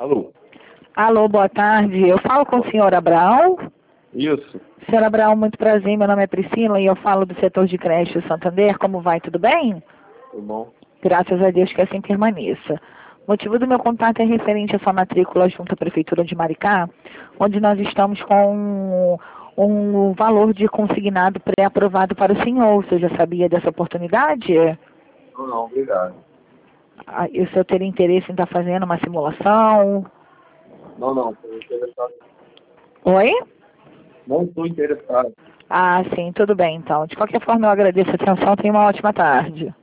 Alô? Alô, boa tarde. Eu falo com o senhor Abraão. Isso. Senhor Abraão, muito prazer. Meu nome é Priscila e eu falo do setor de creche Santander. Como vai? Tudo bem? Tudo bom? Graças a Deus que assim permaneça. O motivo do meu contato é referente à sua matrícula junto à Prefeitura de Maricá, onde nós estamos com um valor de consignado pré-aprovado para o senhor. Você já sabia dessa oportunidade? Não, obrigado. E o senhor teria interesse em estar fazendo uma simulação? Não, estou interessado. Oi? Não estou interessado. Ah, sim, tudo bem então. De qualquer forma, eu agradeço a atenção. Tenha uma ótima tarde.